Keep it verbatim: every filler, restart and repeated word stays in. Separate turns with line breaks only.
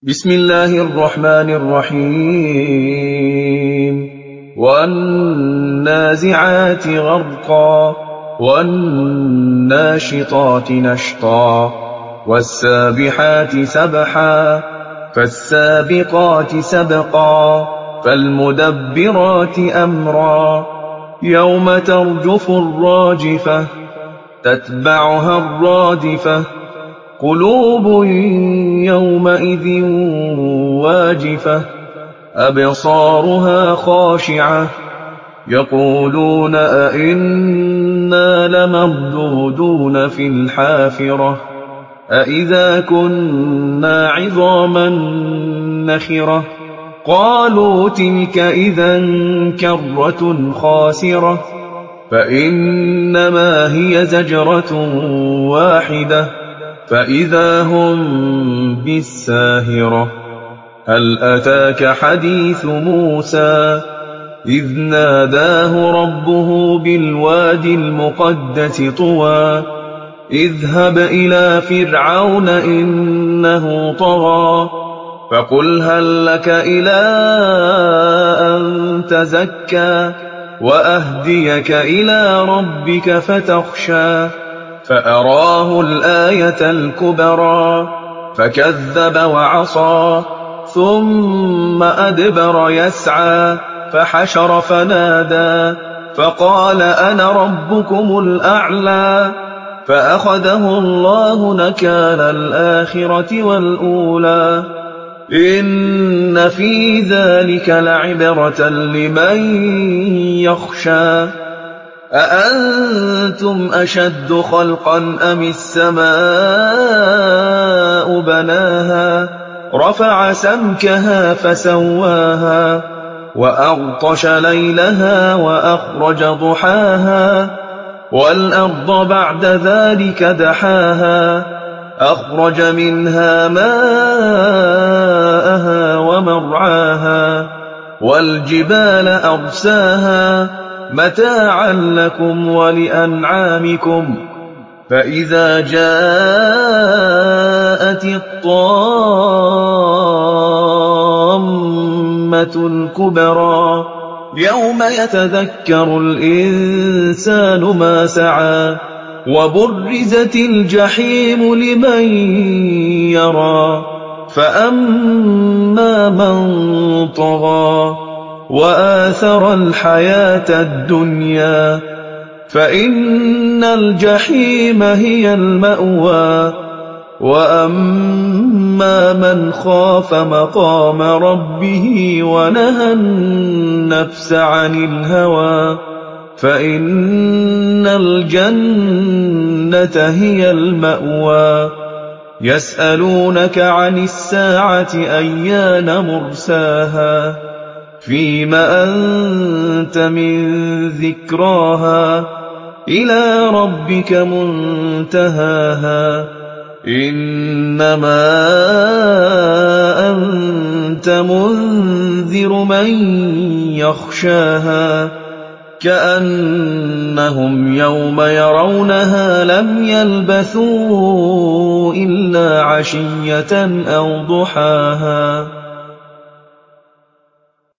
بسم الله الرحمن الرحيم والنازعات غرقا والناشطات نشطا والسابحات سبحا فالسابقات سبقا فالمدبرات أمرا يوم ترجف الراجفة تتبعها الرادفة قلوب يومئذ واجفة أبصارها خاشعة يقولون أئنا لمردودون في الحافرة أئذا كنا عظاما نخرة قالوا تلك إذا كرة خاسرة فإنما هي زجرة واحدة فإذا هم بالساهرة هل أتاك حديث موسى إذ ناداه ربه بالوادي المقدس طوى اذهب إلى فرعون إنه طغى فقل هل لك إلى أن تزكى وأهديك إلى ربك فتخشى فأراه الآية الكبرى فكذب وعصى ثم أدبر يسعى فحشر فنادى فقال أنا ربكم الأعلى فأخذه الله نكال الآخرة والأولى إن في ذلك لعبرة لمن يخشى أأنتم أشد خلقا أم السماء بناها رفع سمكها فسواها وأغطش ليلها وأخرج ضحاها والأرض بعد ذلك دحاها أخرج منها ماءها ومرعاها والجبال أرساها متاعا لكم ولأنعامكم فإذا جاءت الطامة الكبرى يوم يتذكر الإنسان ما سعى وبرزت الجحيم لمن يرى فأما من طغى وآثر الحياة الدنيا فإن الجحيم هي المأوى وأما من خاف مقام ربه ونهى النفس عن الهوى فإن الجنة هي المأوى يسألونك عن الساعة أيان مرساها فيم أنت من ذكراها إلى ربك منتهاها إنما أنت منذر من يخشاها كأنهم يوم يرونها لم يلبثوا إلا عشية أو ضحاها